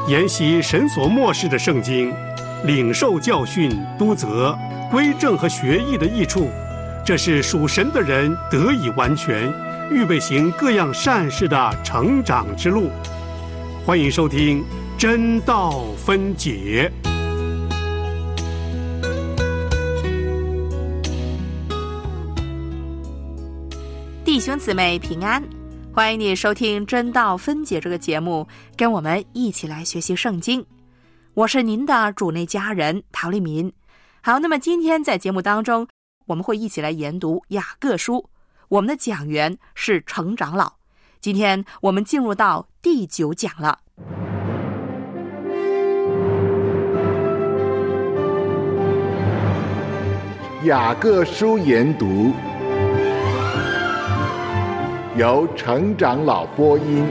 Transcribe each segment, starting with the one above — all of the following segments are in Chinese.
研习神所默示的圣经，领受教训、督责、归正和学义的益处，这是属神的人得以完全，预备行各样善事的成长之路。欢迎收听真道分解。 弟兄姊妹平安，欢迎你收听真道分解这个节目，跟我们一起来学习圣经。我是您的主内家人陶丽民。好，那么今天在节目当中，我们会一起来研读雅各书，我们的讲员是程长老。今天我们进入到第9讲了。 雅各书研读，由程长老播音。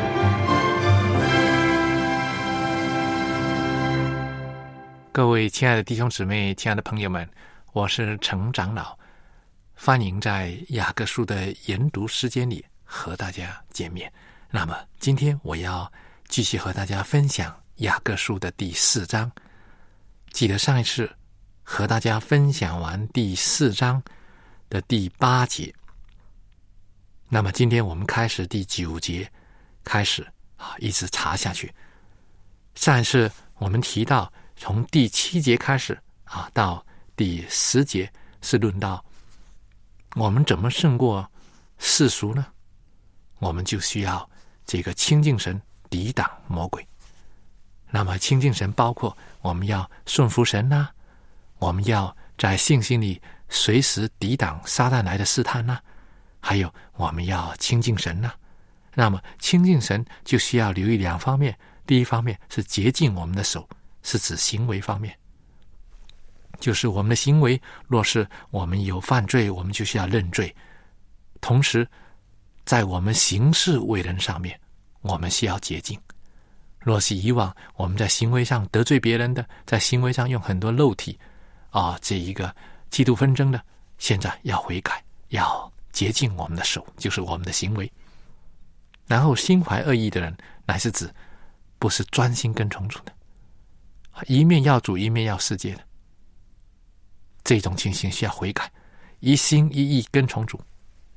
各位亲爱的弟兄姊妹、亲爱的朋友们，我是程长老，欢迎在雅各书的研读时间里和大家见面。那么今天我要继续和大家分享雅各书的第4章。记得上一次和大家分享完第4章的第8节，那么今天我们开始第9节，开始一直查下去。上一次我们提到从第7节开始到第10节是论到我们怎么胜过世俗呢？我们就需要这个亲近神，抵挡魔鬼。那么亲近神包括我们要顺服神啊，我们要在信心里随时抵挡撒旦来的试探啊，还有我们要亲近神啊。那么亲近神就需要留意2方面。第一方面是洁净我们的手，是指行为方面，就是我们的行为若是我们有犯罪，我们就需要认罪。同时在我们行事为人上面，我们需要洁净。若是以往我们在行为上得罪别人的，在行为上用很多肉体这一个嫉妒纷争的，现在要悔改，要洁净我们的手，就是我们的行为。然后心怀恶意的人，乃是指不是专心跟从主的，一面要主一面要世界的，这种情形需要悔改，一心一意跟从主。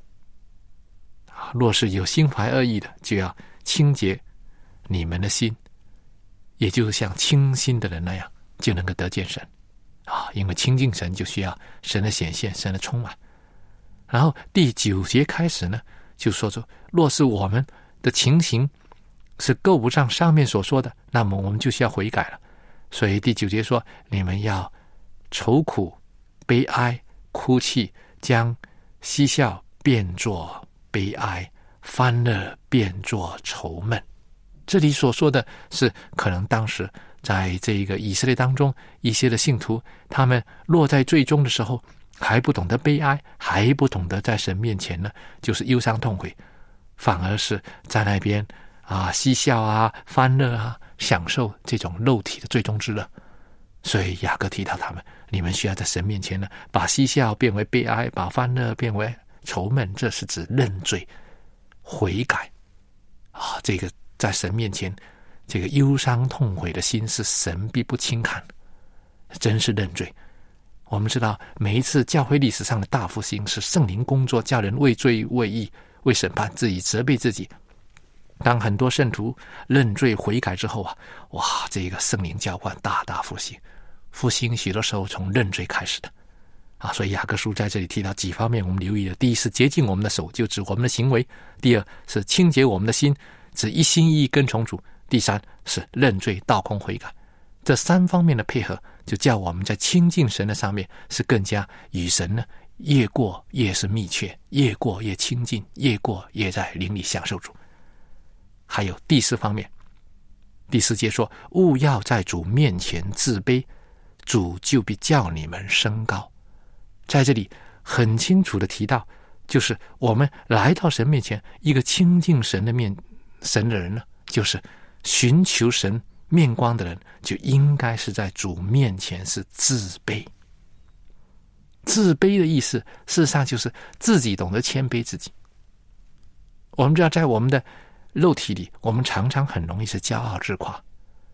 若是有心怀恶意的，就要清洁你们的心，也就是像清心的人那样，就能够得见神因为亲近神就需要神的显现，神的充满。然后第9节开始呢，就说出若是我们的情形是够不上上面所说的，那么我们就需要悔改了。所以第9节说，你们要愁苦、悲哀、哭泣，将嬉笑变作悲哀，欢乐变作愁闷。这里所说的是可能当时在这个以色列当中一些的信徒，他们落在罪中的时候，还不懂得悲哀，还不懂得在神面前呢就是忧伤痛悔，反而是在那边嬉笑欢乐享受这种肉体的最终之乐。所以雅各提到他们，你们需要在神面前呢，把嬉笑变为悲哀，把欢乐变为愁闷。这是指认罪悔改这个在神面前这个忧伤痛悔的心是神必不轻看的，真是认罪。我们知道每一次教会历史上的大复兴是圣灵工作，叫人为罪为义为审判自己，责备自己。当很多圣徒认罪悔改之后这个圣灵浇灌大大复兴。复兴许多时候从认罪开始的所以雅各书在这里提到几方面我们留意的。第一是洁净我们的手，就指我们的行为；第二是清洁我们的心，指一心一意跟从主；第三是认罪倒空悔改。这3方面的配合，就叫我们在亲近神的上面是更加与神呢越过越是密切，越过越亲近，越过越在灵里享受主。还有第4方面，第4节说，务要在主面前自卑，主就必叫你们升高。在这里很清楚的提到，就是我们来到神面前，一个亲近神的人呢，就是寻求神面光的人，就应该是在主面前是自卑。自卑的意思事实上就是自己懂得谦卑自己。我们知道在我们的肉体里，我们常常很容易是骄傲自夸，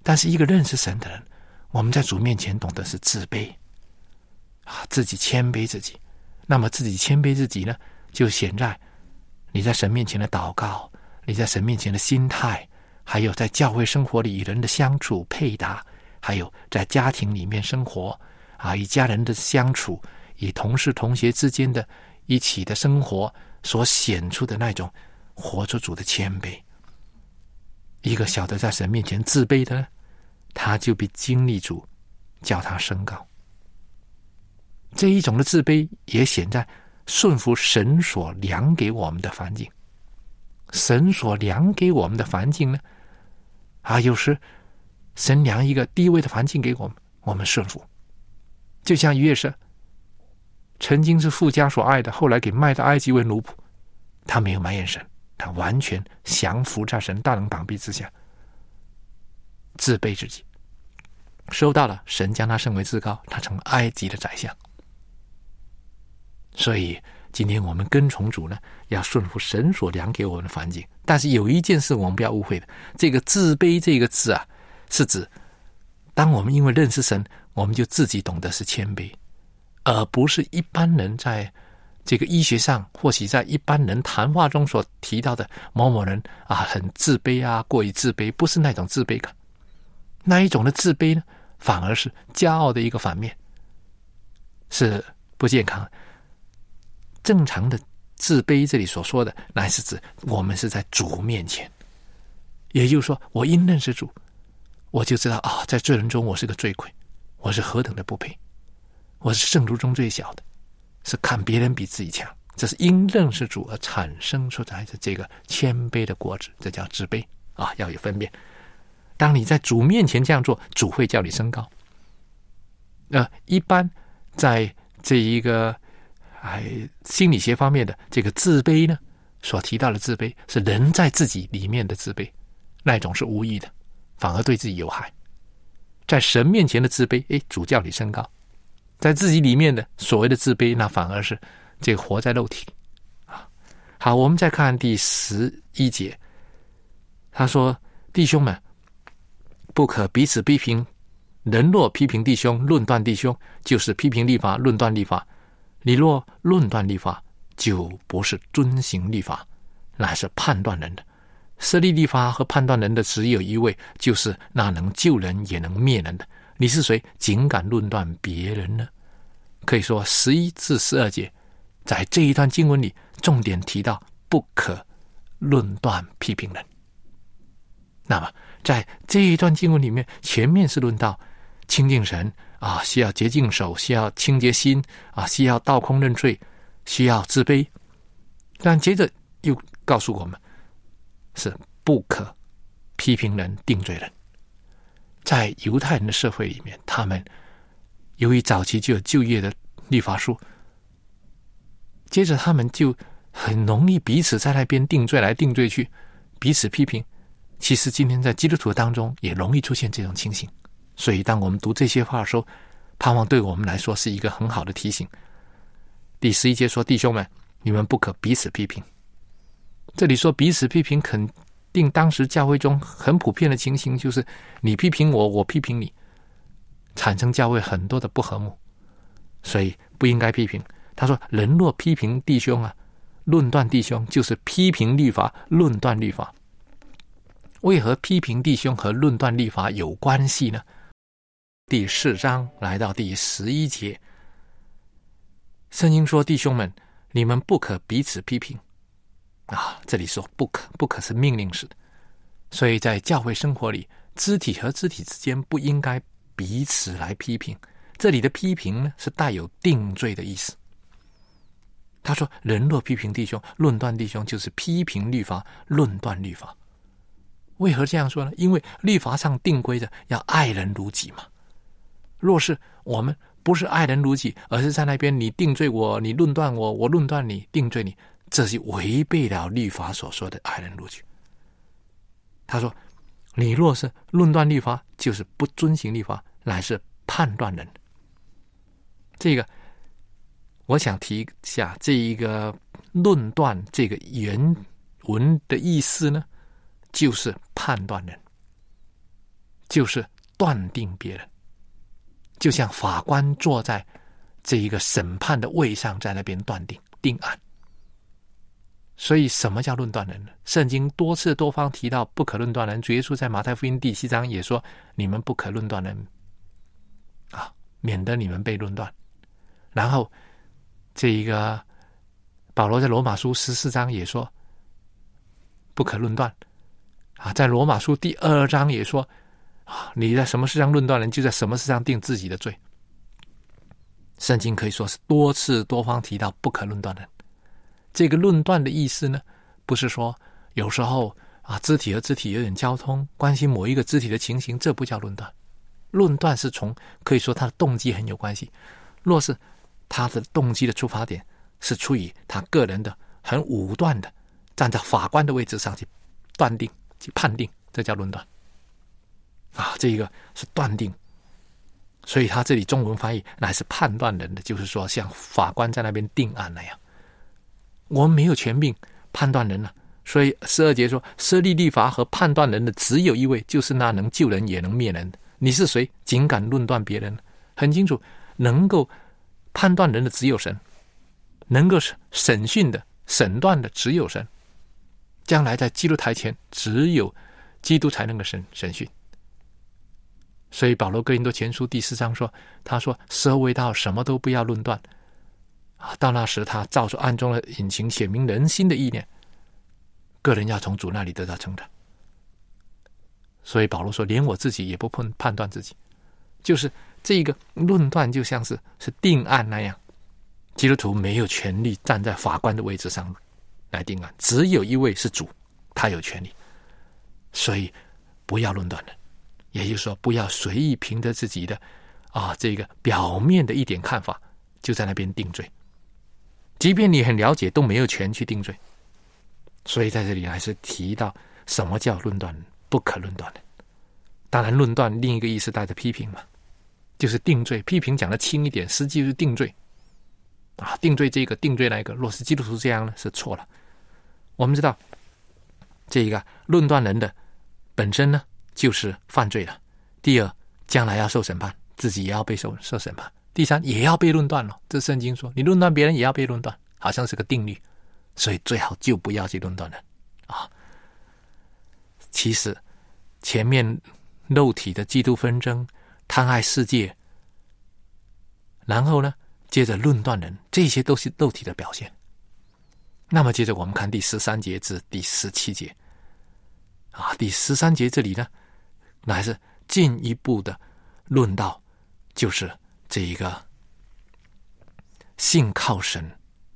但是一个认识神的人，我们在主面前懂得是自卑自己谦卑自己。那么自己谦卑自己呢，就显在你在神面前的祷告，你在神面前的心态，还有在教会生活里与人的相处配搭，还有在家庭里面生活与家人的相处，与同事同学之间的一起的生活所显出的那种活出主的谦卑。一个晓得在神面前自卑的呢，他就必经历主叫他升高。这一种的自卑也显在顺服神所量给我们的环境。神所量给我们的环境呢，有时神量一个低微的环境给我们，我们顺服。就像约瑟，曾经是父家所爱的，后来给卖到埃及为奴仆，他没有埋怨神，他完全降服在神大能膀臂之下，自卑自己，收到了神将他升为至高，他成了埃及的宰相。所以今天我们跟从主呢，要顺服神所量给我们的环境。但是有一件事我们不要误会的，这个自卑这个字是指当我们因为认识神，我们就自己懂得是谦卑，而不是一般人在这个医学上，或许在一般人谈话中所提到的某某人很自卑过于自卑，不是那种自卑感。那一种的自卑呢，反而是骄傲的一个反面，是不健康的。正常的自卑这里所说的，乃是指我们是在主面前，也就是说我因认识主，我就知道在罪人中我是个罪魁，我是何等的不配，我是圣徒中最小的，是看别人比自己强。这是因认识主而产生出来的这个谦卑的果子，这叫自卑要有分辨。当你在主面前这样做，主会叫你升高。一般在这一个心理学方面的这个自卑呢，所提到的自卑是人在自己里面的自卑，那种是无益的，反而对自己有害。在神面前的自卑，主叫你升高；在自己里面的所谓的自卑，那反而是这个活在肉体好，我们再看第11节，他说：弟兄们，不可彼此批评，人若批评弟兄，论断弟兄，就是批评律法，论断律法。你若论断律法，就不是遵行律法，乃是判断人的。设立律法和判断人的只有一位，就是那能救人也能灭人的。你是谁，竟敢论断别人呢？可以说11至12节在这一段经文里重点提到不可论断批评人。那么在这一段经文里面，前面是论到亲近神需要洁净手，需要清洁心需要倒空认罪，需要自卑。但接着又告诉我们是不可批评人定罪人。在犹太人的社会里面，他们由于早期就有旧约的律法书，接着他们就很容易彼此在那边定罪来定罪去，彼此批评。其实今天在基督徒当中也容易出现这种情形。所以当我们读这些话的时候，盼望对我们来说是一个很好的提醒。第11节说：弟兄们，你们不可彼此批评。这里说彼此批评，肯定当时教会中很普遍的情形，就是你批评我，我批评你，产生教会很多的不和睦，所以不应该批评。他说人若批评弟兄论断弟兄，就是批评律法，论断律法。为何批评弟兄和论断律法有关系呢？第4章来到第11节，圣经说：弟兄们，你们不可彼此批评这里说不可，不可是命令式的，所以在教会生活里，肢体和肢体之间不应该彼此来批评。这里的批评呢，是带有定罪的意思。他说人若批评弟兄，论断弟兄，就是批评律法，论断律法。为何这样说呢？因为律法上定规的要爱人如己嘛。若是我们不是爱人如己，而是在那边你定罪我，你论断我，我论断你，定罪你，这是违背了律法所说的爱人如己。他说你若是论断律法，就是不遵行律法，乃是判断人。这个我想提一下，这一个论断这个原文的意思呢，就是判断人。 就是断定别人，就像法官坐在这一个审判的位上，在那边断定案。所以什么叫论断人呢？圣经多次多方提到不可论断人，主耶稣在马太福音第7章也说，你们不可论断人啊，免得你们被论断。然后这一个保罗在罗马书14章也说不可论断啊，在罗马书第2章也说啊，你在什么事上论断人，就在什么事上定自己的罪。圣经可以说是多次多方提到不可论断人。这个论断的意思呢，不是说有时候啊，肢体和肢体有点交通，关心某一个肢体的情形，这不叫论断。论断是从可以说他的动机很有关系。若是他的动机的出发点是出于他个人的很武断的站在法官的位置上去断定去判定，这叫论断啊，这个是断定。所以他这里中文翻译乃是判断人的，就是说像法官在那边定案那样。我们没有权柄判断人了，所以12节说，设立律法和判断人的只有一位，就是那能救人也能灭人的。你是谁，竟敢论断别人？很清楚，能够判断人的只有神，能够审讯的审断的只有神。将来在基督台前，只有基督才能够审讯。所以保罗哥林多前书第4章说，他说时候未到，什么都不要论断啊，到那时他照出暗中的隐情，显明人心的意念，个人要从主那里得到成长。所以保罗说，连我自己也不判断自己，就是这个论断就像是定案那样。基督徒没有权利站在法官的位置上来定案，只有一位是主，他有权利。所以不要论断人，也就是说不要随意凭着自己的这个表面的一点看法就在那边定罪，即便你很了解都没有权去定罪。所以在这里还是提到什么叫论断人，不可论断人。当然论断另一个意思带着批评嘛，就是定罪。批评讲得轻一点，实际是定罪啊，定罪这个定罪那个。若是基督徒这样呢，是错了。我们知道这个论断人的本身呢就是犯罪了。第二，将来要受审判，自己也要被受审判。第三，也要被论断了。这圣经说，你论断别人也要被论断，好像是个定律。所以最好就不要去论断人啊。其实前面肉体的嫉妒纷争、贪爱世界，然后呢接着论断人，这些都是肉体的表现。那么接着我们看第13节至第17节啊，第13节这里呢乃是进一步的论到，就是这一个信靠神，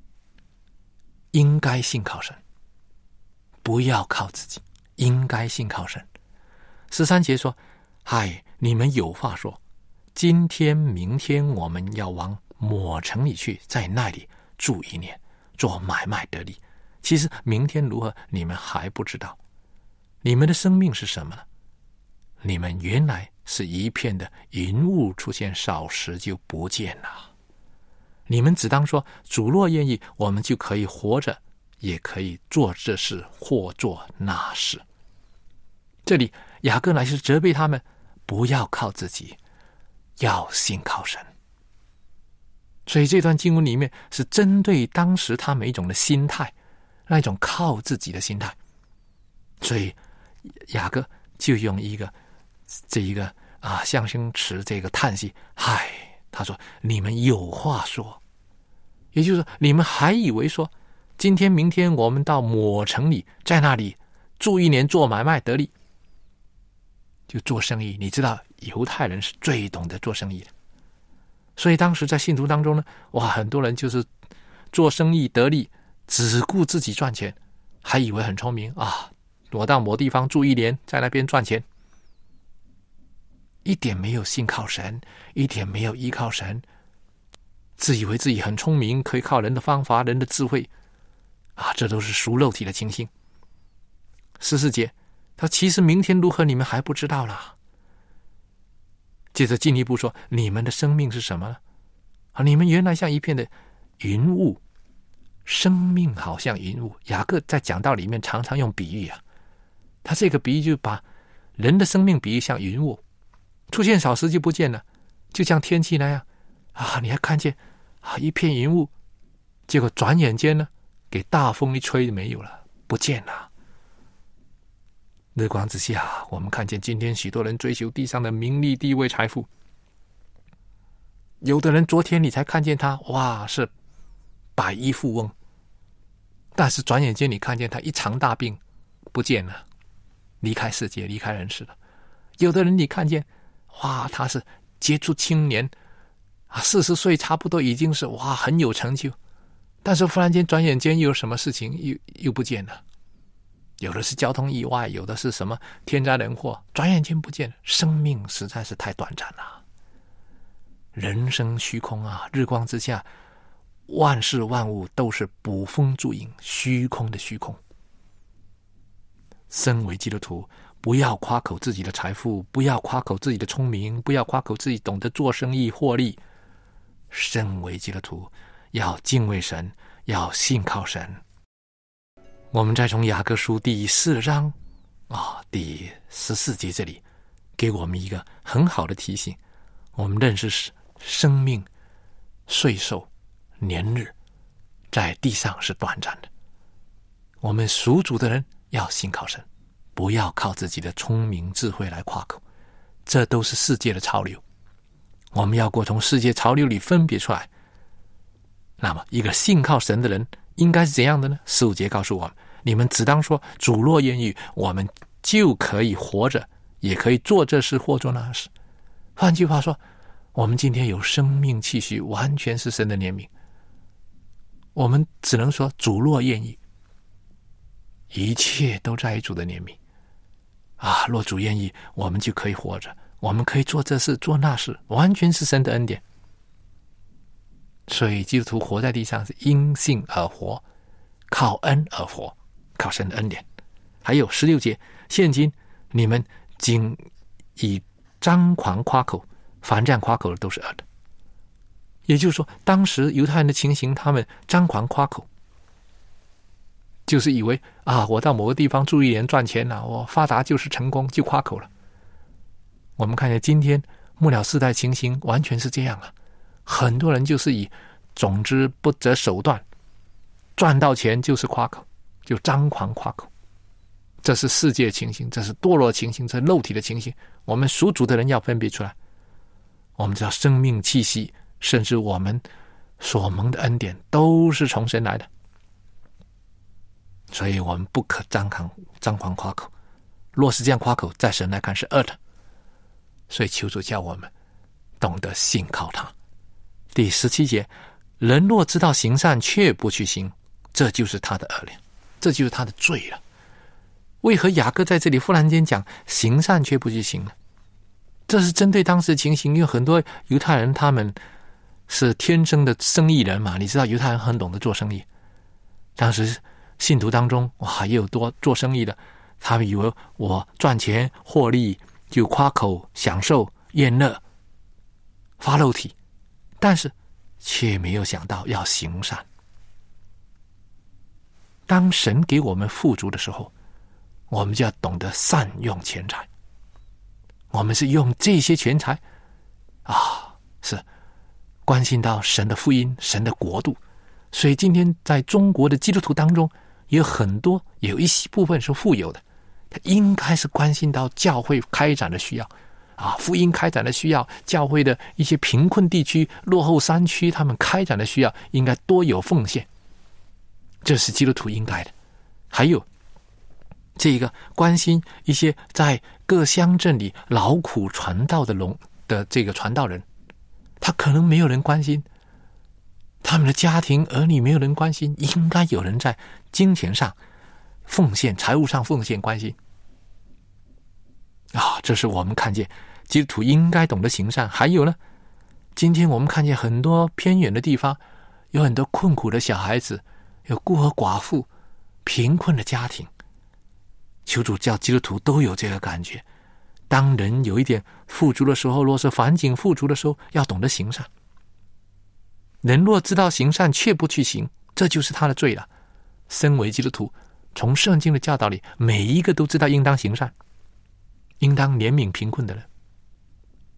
应该信靠神，不要靠自己，应该信靠神。13节说，嗨，你们有话说，今天明天我们要往抹城里去，在那里住1年，做买卖得利。其实明天如何你们还不知道。你们的生命是什么呢？你们原来是一片的云雾，出现少时就不见了。你们只当说，主若愿意，我们就可以活着，也可以做这事或做那事。这里雅各乃是责备他们不要靠自己，要信靠神。所以这段经文里面是针对当时他们一种的心态，那一种靠自己的心态。所以雅各就用这一个象声词，这个叹息，嗨，他说你们有话说，也就是说你们还以为说今天明天我们到抹城里，在那里住1年，做买卖得利，就做生意。你知道犹太人是最懂得做生意的，所以当时在信徒当中呢，很多人就是做生意得利，只顾自己赚钱，还以为很聪明啊，我到某地方住1年，在那边赚钱，一点没有信靠神，一点没有依靠神，自以为自己很聪明，可以靠人的方法、人的智慧这都是属肉体的情形。14节他其实明天如何你们还不知道啦。接着进一步说，你们的生命是什么呢？你们原来像一片的云雾，生命好像云雾。雅各在讲道里面常常用比喻他这个比喻就把人的生命比喻像云雾出现少时就不见了，就像天气那样你还看见一片云雾，结果转眼间呢，给大风一吹没有了，不见了。日光之下，我们看见今天许多人追求地上的名利、地位、财富。有的人昨天你才看见他，哇，是百亿富翁，但是转眼间你看见他一场大病，不见了，离开世界，离开人世了。有的人你看见，哇，他是杰出青年，40岁差不多已经是很有成就，但是忽然间转眼间又有什么事情又不见了。有的是交通意外，有的是什么天灾人祸，转眼间不见了。生命实在是太短暂了。人生虚空日光之下，万事万物都是捕风捉影，虚空的虚空。身为基督徒，不要夸口自己的财富，不要夸口自己的聪明，不要夸口自己懂得做生意获利。身为基督徒，要敬畏神，要信靠神。我们再从雅各书第4章第14节这里，给我们一个很好的提醒。我们认识生命、岁寿、年日在地上是短暂的。我们属主的人要信靠神，不要靠自己的聪明智慧来夸口，这都是世界的潮流。我们要从世界潮流里分别出来。那么一个信靠神的人应该是怎样的呢？15节告诉我们，你们只当说，主若愿意，我们就可以活着，也可以做这事或做那事。换句话说，我们今天有生命气息，完全是神的怜悯。我们只能说，主若愿意，一切都在于主的怜悯若主愿意，我们就可以活着，我们可以做这事做那事，完全是神的恩典。所以基督徒活在地上是因信而活，靠恩而活，靠神的恩典。还有16节，现今你们仅以张狂夸口，凡这样夸口的都是恶的。也就是说，当时犹太人的情形，他们张狂夸口，就是以为我到某个地方住1年赚钱了，我发达就是成功，就夸口了。我们看见今天末了世代情形完全是这样很多人就是以总之不择手段，赚到钱就是夸口，就张狂夸口。这是世界的情形，这是堕落的情形，这是肉体的情形。我们属主的人要分别出来。我们知道生命气息，甚至我们所蒙的恩典都是从神来的，所以我们不可张狂夸口。若是这样夸口，在神来看是恶的。所以求主叫我们懂得信靠他。第17节，人若知道行善却不去行，这就是他的恶了，这就是他的罪了。为何雅各在这里忽然间讲行善却不去行呢？这是针对当时的情形，因为很多犹太人他们是天生的生意人嘛，你知道犹太人很懂得做生意。当时信徒当中也有多做生意的，他们以为我赚钱获利就夸口享受宴乐发肉体，但是却没有想到要行善。当神给我们富足的时候，我们就要懂得善用钱财。我们是用这些钱财是关心到神的福音，神的国度。所以今天在中国的基督徒当中，有很多有一部分是富有的，他应该是关心到教会开展的需要福音开展的需要，教会的一些贫困地区、落后山区他们开展的需要，应该多有奉献，这是基督徒应该的。还有这个关心一些在各乡镇里劳苦传道的这个传道人，他可能没有人关心，他们的家庭儿女没有人关心，应该有人在金钱上奉献，财务上奉献关心这是我们看见基督徒应该懂得行善。还有呢，今天我们看见很多偏远的地方有很多困苦的小孩子，有孤儿寡妇，贫困的家庭。求主叫基督徒都有这个感觉，当人有一点富足的时候，若是环境富足的时候，要懂得行善。人若知道行善却不去行，这就是他的罪了。身为基督徒，从圣经的教导里，每一个都知道应当行善，应当怜悯贫困的人。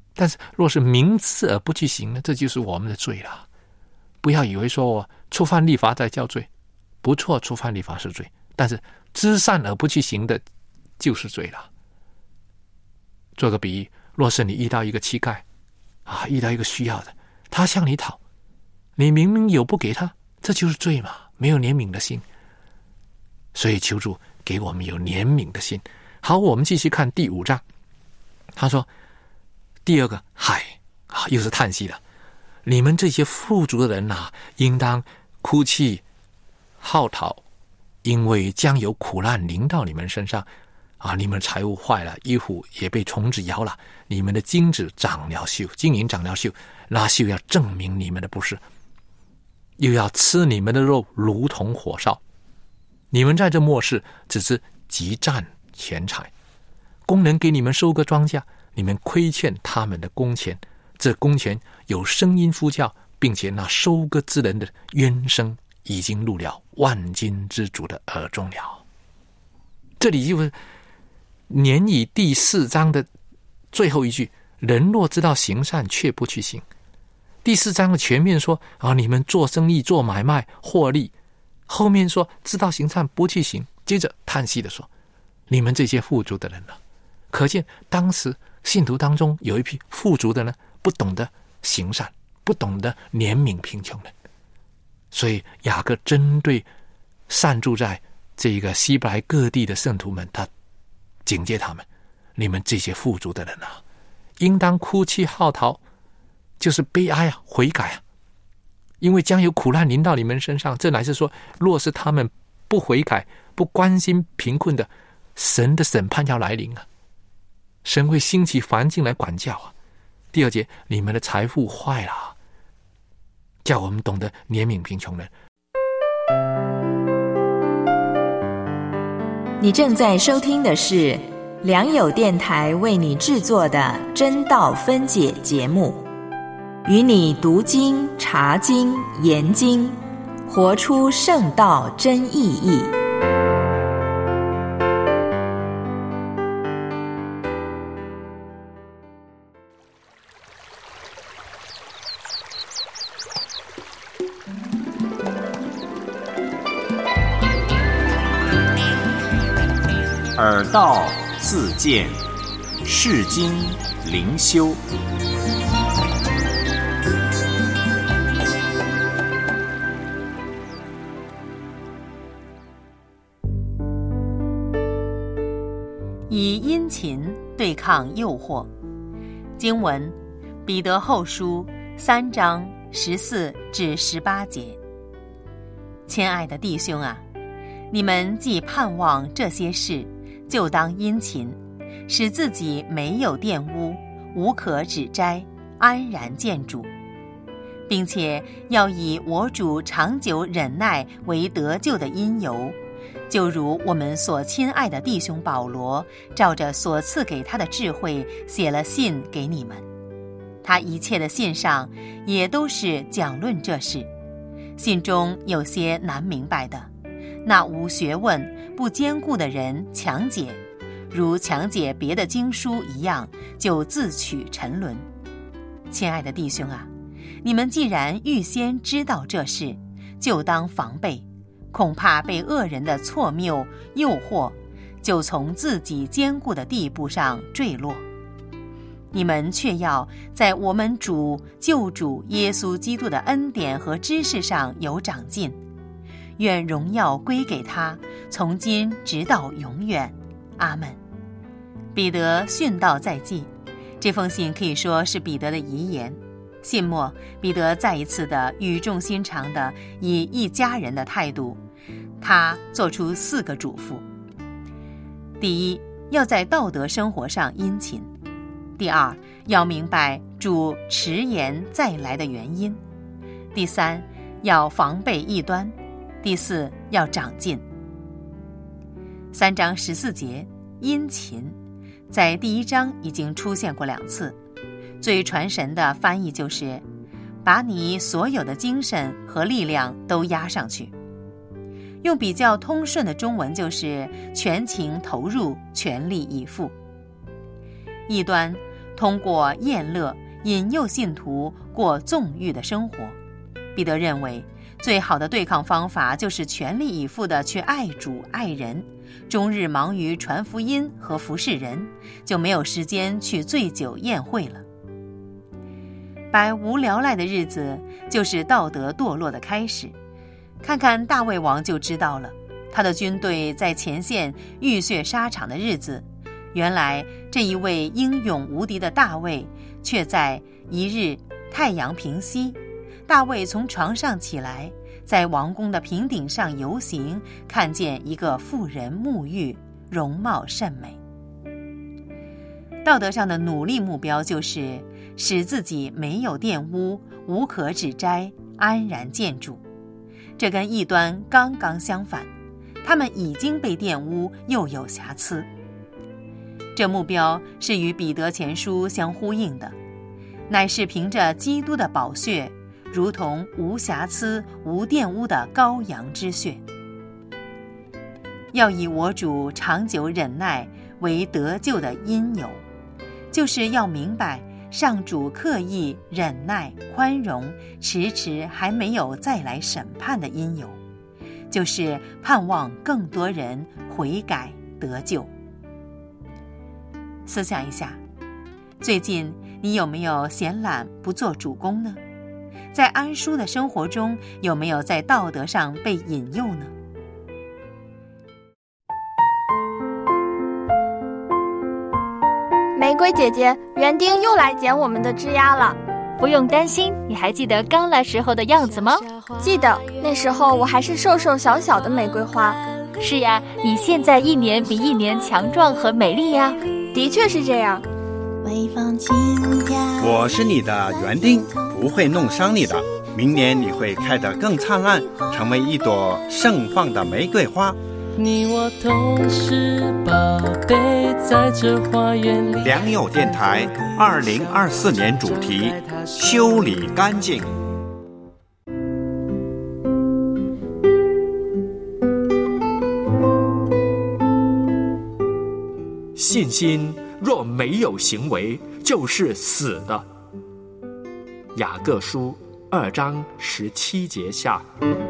但是若是明知而不去行呢，这就是我们的罪了。不要以为说我触犯律法在叫罪，不错，触犯律法是罪，但是知善而不去行的就是罪了。做个比喻，若是你遇到一个乞丐遇到一个需要的，他向你讨，你明明有不给他，这就是罪嘛，没有怜悯的心。所以求主给我们有怜悯的心。好，我们继续看第5章。他说第二个又是叹息了，你们这些富足的人应当哭泣号啕，因为将有苦难临到你们身上你们财物坏了，衣服也被虫子咬了，你们的金银长了锈，那锈要证明你们的不是，又要吃你们的肉如同火烧。你们在这末世只是急占钱财，工人给你们收割庄稼，你们亏欠他们的工钱，这工钱有声音呼叫，并且那收割之人的冤声已经入了万军之主的耳中了。这里就是连以第4章的最后一句，人若知道行善却不去行。第4章的前面说你们做生意做买卖获利，后面说知道行善不去行，接着叹息的说你们这些富足的人可见当时信徒当中有一批富足的呢，不懂得行善，不懂得怜悯贫穷人。所以雅各针对散住在这个希伯来各地的圣徒们，他警戒他们，你们这些富足的人应当哭泣号啕，就是悲哀悔改因为将有苦难临到你们身上。这乃是说，若是他们不悔改，不关心贫困的，神的审判要来临神会兴起环境来管教第2节，你们的财富坏了，叫我们懂得怜悯贫穷人。 你正在收听的是良友电台为你制作的真道分解节目，与你读经查经研经，活出圣道真意义。 耳道自见，世经灵修。 以殷勤对抗诱惑。经文：彼得后书3章14至18节。亲爱的弟兄你们既盼望这些事，就当殷勤，使自己没有玷污，无可指摘，安然见主，并且要以我主长久忍耐为得救的因由，就如我们所亲爱的弟兄保罗照着所赐给他的智慧写了信给你们。他一切的信上也都是讲论这事，信中有些难明白的，那无学问不坚固的人强解，如强解别的经书一样，就自取沉沦。亲爱的弟兄你们既然预先知道这事，就当防备，恐怕被恶人的错谬诱惑，就从自己坚固的地步上坠落。你们却要在我们主救主耶稣基督的恩典和知识上有长进，愿荣耀归给他，从今直到永远。阿们。彼得殉道在即，这封信可以说是彼得的遗言。信末，彼得再一次的语重心长的以一家人的态度，他做出4个嘱咐。第一，要在道德生活上殷勤；第二，要明白主迟延再来的原因；第三，要防备异端；第四，要长进。3章14节，殷勤，在第1章已经出现过2次，最传神的翻译就是把你所有的精神和力量都压上去，用比较通顺的中文就是全情投入，全力以赴。异端通过宴乐引诱信徒过纵欲的生活。彼得认为，最好的对抗方法就是全力以赴地去爱主爱人，终日忙于传福音和服侍人，就没有时间去醉酒宴会了。百无聊赖的日子就是道德堕落的开始。看看大卫王就知道了，他的军队在前线浴血沙场的日子，原来这一位英勇无敌的大卫，却在一日太阳平西，大卫从床上起来，在王宫的平顶上游行，看见一个妇人沐浴，容貌甚美。道德上的努力目标就是使自己没有玷污，无可指摘，安然见主。这跟异端刚刚相反，他们已经被玷污，又有瑕疵。这目标是与彼得前书相呼应的，乃是凭着基督的宝血，如同无瑕疵无玷污的羔羊之血。要以我主长久忍耐为得救的因由，就是要明白上主刻意忍耐宽容，迟迟还没有再来审判的因由，就是盼望更多人悔改得救。思想一下，最近你有没有闲懒不做主公呢？在安舒的生活中，有没有在道德上被引诱呢？ 玫瑰姐姐，园丁又来捡我们的枝丫了。 不用担心，你还记得刚来时候的样子吗？ 记得，那时候我还是瘦瘦小小的玫瑰花。 是呀，你现在一年比一年强壮和美丽呀。 的确是这样。 我是你的园丁，不会弄伤你的。明年你会开得更灿烂，成为一朵盛放的玫瑰花。 你我都是宝贝，在这花园里。 良友电台2024年主题：修理干净。 信心若没有行为，就是死的。雅各书2章17节下。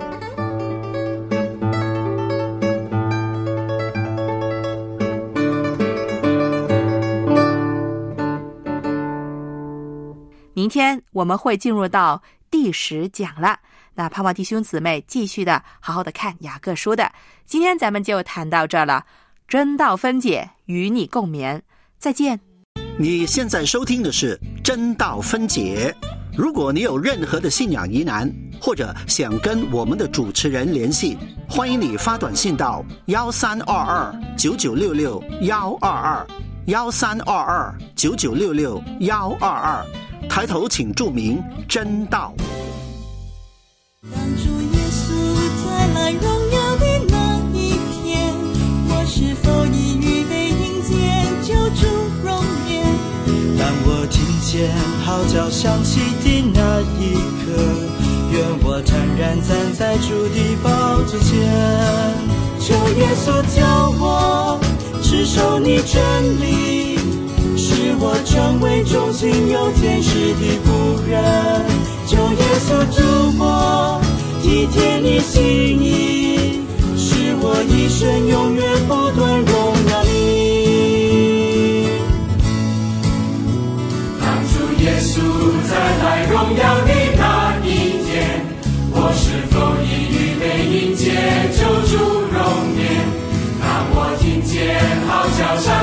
明天我们会进入到第10讲了，那盼望弟兄姊妹继续的好好的看雅各书的。今天咱们就谈到这了，真道分解，与你共勉，再见。 你现在收听的是真道分解。如果你有任何的信仰疑难，或者想跟我们的主持人联系，欢迎你发短信到1322-9966-122，1322-9966-122，抬头请注明真道。 当主耶稣再来荣耀的那一天，我是否已预备迎接救主容颜？当我听见号角响起的那一刻，愿我坦然站在主的宝座前。求耶稣教我持守你真理，使我成为忠心有见识的仆人。求耶稣助我体贴你心意，使我一生永远不断荣耀你。 当主耶稣再来荣耀的那一天，我是否已预备迎接救主容颜？当我听见号角响